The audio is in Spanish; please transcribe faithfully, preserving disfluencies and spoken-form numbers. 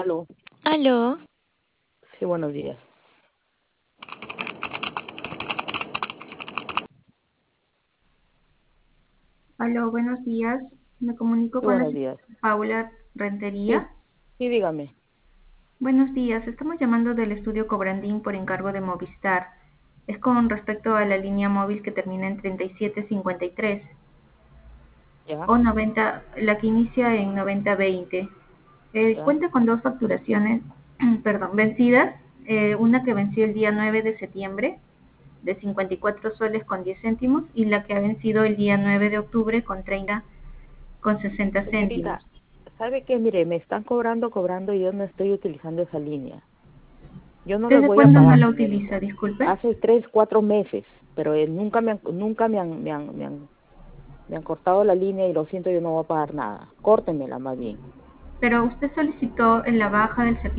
Aló, Aló, sí, buenos días. Aló, buenos días. Me comunico Sí, con la buenos señora días. Paula Sí, Rentería. sí, dígame. Buenos días. Estamos llamando del estudio Cobrandín por encargo de Movistar. Es con respecto a la línea móvil que termina en treinta y siete cincuenta y tres Ya, o noventa, la que inicia en noventa veinte. Eh, ya. cuenta con dos facturaciones, perdón, vencidas. Eh, una que venció el día nueve de septiembre de cincuenta y cuatro soles con diez céntimos y la que ha vencido el día nueve de octubre con treinta con sesenta céntimos. Señorita, ¿sabe qué? Mire, me están cobrando, cobrando y yo no estoy utilizando esa línea. Yo no les ¿Desde voy a cuándo no pagar, la utiliza? señorita. Disculpe. Hace tres, cuatro meses, pero eh, nunca me han, nunca me han, me han, me han, me han cortado la línea y lo siento, yo no voy a pagar nada. Córtenmela más bien. Pero usted solicitó en la baja del servicio